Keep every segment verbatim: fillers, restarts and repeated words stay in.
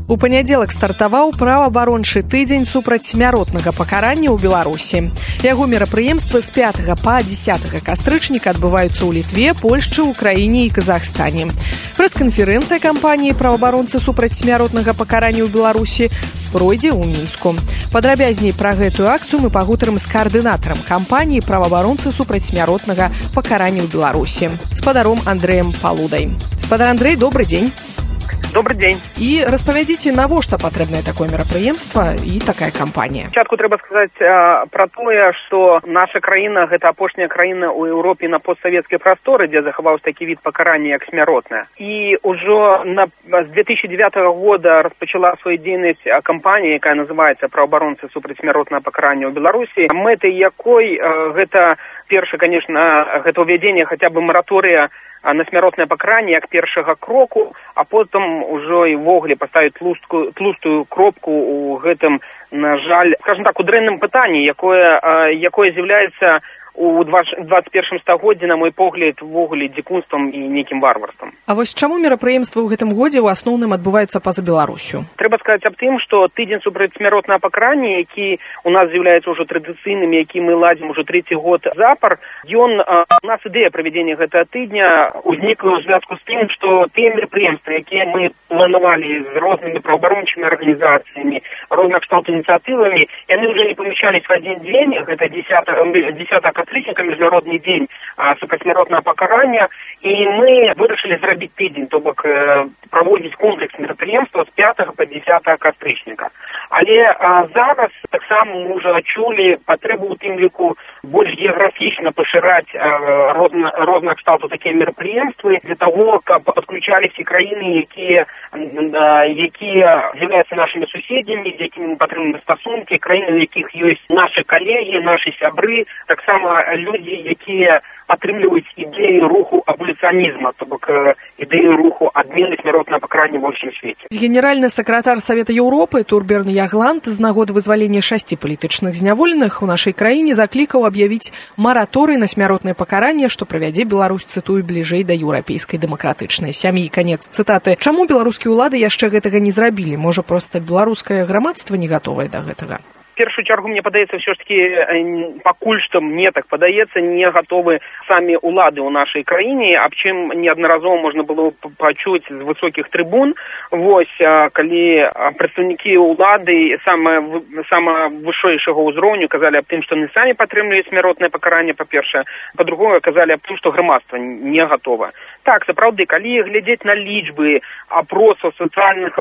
У панядзелак стартаваў праваабарончы тыдзень супраць смяротнага пакарання ў Беларусі. Яго мерапрыемствы з пятага па дзесятага кастрычніка адбываюцца ў Літве, Польшчы, Украіне і Казахстане. Прэс-канферэнцыя кампаніі праваабаронцы супраць смяротнага пакарання ў Беларусі пройдзе ў Мінску. Падрабязней пра гэтую акцыю мы пагутарым з каардынатарам кампаніі праваабаронцы супраць смяротнага пакарання ў Беларусі, спадаром Андрэем Палудай. Спадар Андрэй, добры дзень. Добрый дзень. І распавядзіце, навошта патрэбнае такое мерапрыемства і такая кампанія? Спачатку трэба сказаць а, пра тое, што наша краіна гэта апошняя краіна ў Еўропе на постсавецкай прасторы, дзе захаваўся такі від пакарання як смяротнае. І ўжо на з две тысячи девятого года распачала сваю дзейнасць кампанія, якая называецца «Праваабаронцы супраць смяротнага пакарання ў Беларусі», мэтай якой а, гэта перша, конечно, гэта ўвядзенне хаця бы мараторыя на смяротнае пакаранне як першага кроку, а потым ужо і ввогуле паставіць тлустую, тлустую кропку ў гэтым, на жаль, скажем так, у дрэнным пытанні, якое, якое з'яўляецца у двадцать першым стагоддзі, на мой погляд, ввогуле дзікунствам і нейкім варварствам. А вось чаму мерапрыемствы ў гэтым годзе ў асноўным адбываюцца па-за Беларусю? Трэба сказаць аб тым, што тыдзень супраць смяротнага пакарання, які у нас з'яўляецца ўжо традыцыйным, які мы ладзім ужо трэці год запар, ён, у нас ідэя правядзення гэтага тыдня узнікла ў звязку з тым, што тыя мерапрыемствы, якія мы планавалі з рознымі праваабарончымі арганізацыямі, розных кшталтаў ініцыятывамі, яны ўжо не памяшчались в адзін дзень, гэта дзесятага кастрычніка, міжнародны дзень супрацьсмяротнага пакарання, і мы вырашылі зрабіць тыдзень, то бок праводзіць комплекс мерапрыемства з пятага па дзесятага кастрычніка. Але а, зараз таксама мы ўжо адчулі патрэбу ў тым ліку больш геаграфічна пашыраць розна, розных кшталтаў такія мерапрыемствы для того, каб падключались і краіны, якія, а, якія з'яўляюцца нашымі суседзямі, з якімі мы падтрымліваем стасункі, краіны, у якіх ёсць нашы калегі, нашы сябры, таксама людзі, якія падтрымліваюць ідэю руху абаліцыянізма, то бок ідэю руху адмены смяротнага пакарання ва ўсім свеце. Генеральны сакратар Савета Еўропы Турберн Ягланд з нагоды вызвалення шасці палітычных зняволеных у нашай краіне заклікаў аб'явіць мараторый на смяротнае пакаранне, што правядзе Беларусь, цытую, бліжэй да еўрапейскай дэмакратычнай сям'і. Канец цытаты. Чаму беларускія ўлады яшчэ гэтага не зрабілі? Можа, проста беларускае грамадства не гатовае да гэтага? В першую чаргу, мне падаецца, ўсё ж таки пакуль што мне так падаецца, не гатовы самі ўлады ў нашай краіне, аб чым неаднаразова можна было пачуць з высокіх трыбун. Вось, калі прадстаўнікі ўлады сама сама вышэйшага ўзроўню казалі аб тым, што яны самі падтрымліваюць смяротнае пакаранне, па-першае, па-другое, казалі аб тым, што грамадства не гатова. Так, сапраўды, калі глядзець на лічбы опросаў сацыяльных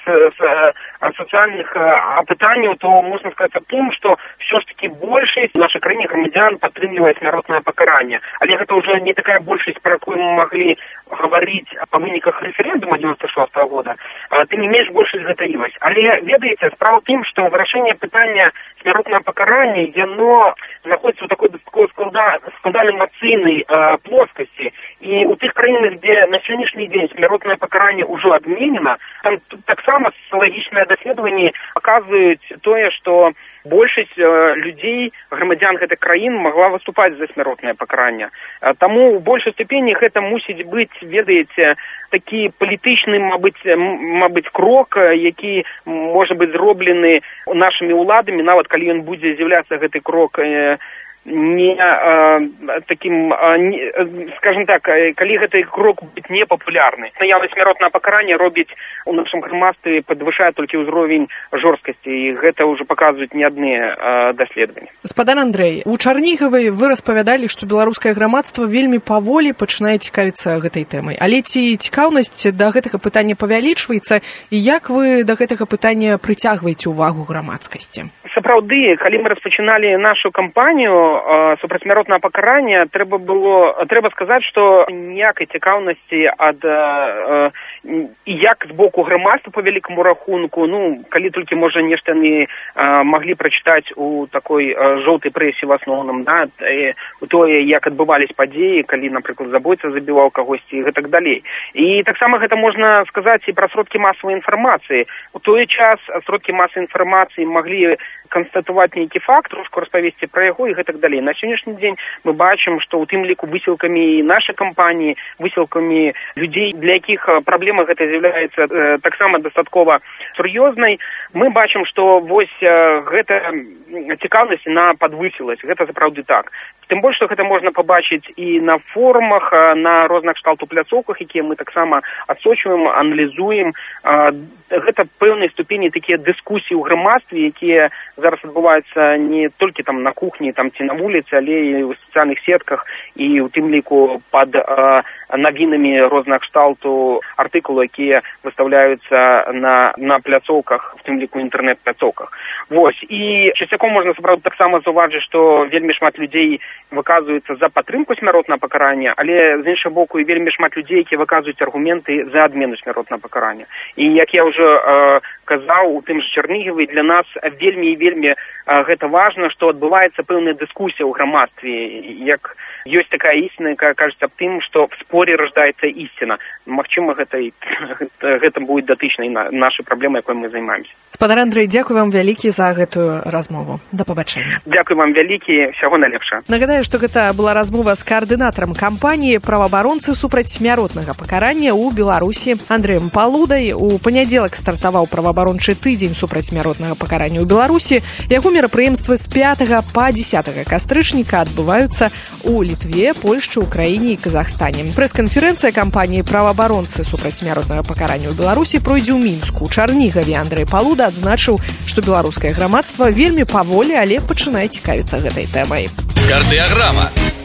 сацыяльных апытанняў, то можна сказаць аб тым, што ўсё ж таки большасць в нашай краіне грамадзян падтрымлівае смяротнае пакаранне. Але гэта ўжо не такая большасць, пра якую мы маглі гаварыць па выніках рэферэндума дзевяносто шостого года. Тым не менш, большасць гэта ёсць. Але ведаеце, справа ў тым, што вырашэнне пытання смяротнага пакарання, яно знаходзіцца ў такой складанай эмацыйнай плоскасці. І у тых краінах, дзе на сённяшні дзень смяротнае пакаранне ўжо адменена, там таксама социалагічныя даследаванні паказваюць тое, што большасць э, людзей, грамадзян гэтых краін магла выступаць за смяротнае пакаранне. Таму ў большай ступені гэта мусіць быць, ведаеце, такі палітычны, мабыць, мабыць, крок, які можа быць зроблены нашымі ўладамі, нават калі ён будзе з'яўляцца гэты крок э, не э, таким, э, не, скажем так, калі гэты крок будзе непапулярны. Наяўнасць смяротнага пакарання робіць у нашым грамадстве, падвышае толькі ўзровень жорсткасці, і гэта ўжо паказваюць не адныя э, даследаванні. Спадар Андрэй, у Чарнігаве вы распавядалі, што беларускае грамадства вельмі паволі пачынае цікавіцца гэтай тэмай. Але ці цікаўнасць да гэтага пытання павялічваецца, і як вы да гэтага пытання прыцягваеце ўвагу грамадскасці? Сапраўды, калі мы распачыналі нашу кампанію э, супрацьсмяротнага пакарання, трэба было трэба сказаць, што ніякай цікаўнасці ад э, і як з боку грамадства па вялікаму рахунку, ну, калі толькі можа нешта яны э, маглі прачытаць у такой э, жоўтай прэсе в асноўным, да, э, у тое, як адбывались падзеі, калі, напрыклад, забойца забіваў кагосьці і гэтак далей. І таксама гэта можна сказаць і пра сродкі масавай інфармацыі. У той час сродкі масавай інфармацыі маглі канстатаваць нейкі факт, трошку распавесці пра яго і гэтак далей. На сённяшні дзень мы бачым, што ў тым ліку высілкамі нашай кампаніі, высілкамі людзей, для якіх праблема гэта з'яўляецца э, таксама дастаткова сур'ёзнай, мы бачым, што вось э, гэта цікаўнасць на падвысілась. Гэта сапраўды так. Тым больш, што гэта можна пабачыць і на форумах, на розных кшталту пляцоўках, якія мы таксама адсочваем, аналізуем. Гэта пэўнай ступені такія дыскусіі ў грамадстве, якія зараз адбываюцца не толькі там на кухні там, ці на вуліцы, але і ў сацыяльных сетках, і ў тым ліку пад а, навінамі розных кшталту артыкулы, якія выстаўляюцца на, на пляцоўках, в тым ліку інтэрнэт-пляцоўках. Вось. І часцяком можна сапраўды таксама заўважыць, што вельмі шмат людзей выказваюцца за падтрымку смяротнага пакарання, але з іншага боку і вельмі шмат людзей, якія выказваюць аргументы за адмену смяротнага пакарання. І як я ўжо э, казаў у тым ж Чарнігіве, для нас вельмі і вельмі э, гэта важна, што адбываецца пэўная дыскусія ў грамадстве, як ёсць такая ісціна, якая кажуць аб тым, што в споре раждаецца ісціна. Магчыма, гэта, гэта, гэта будзе датычнай на нашай праблемы, якой мы займаемся. Спадар Андрэй, дзякую вам вялікі за гэтую размову. Да пабачэння. Дзякую вам вялікі, ўсяго найлепшага. Нагадаю, што гэта была размова з каардынатарам кампаніі «Праваабаронцы супраць смяротнага пакарання» ў Беларусі Андрэем Палудай. У панядзелак стартаваў праваабарончы тыдзень супраць смяротнага пакарання ў Беларусі. Яго мерапрыемствы з пятага па дзесятага кастрычніка адбываюцца ў Літве, Польшчы, Украіне і Казахстане. Прэс-канферэнцыя кампаніі «Праваабаронцы супраць смяротнага пакарання ў Беларусі» пройдзе ў Мінску. У Чарнігаве Андрэй Палуда адзначыў, што беларускае грамадства вельмі паволі, але пачынае цікавіцца гэтай тэмай. Кардыяграма.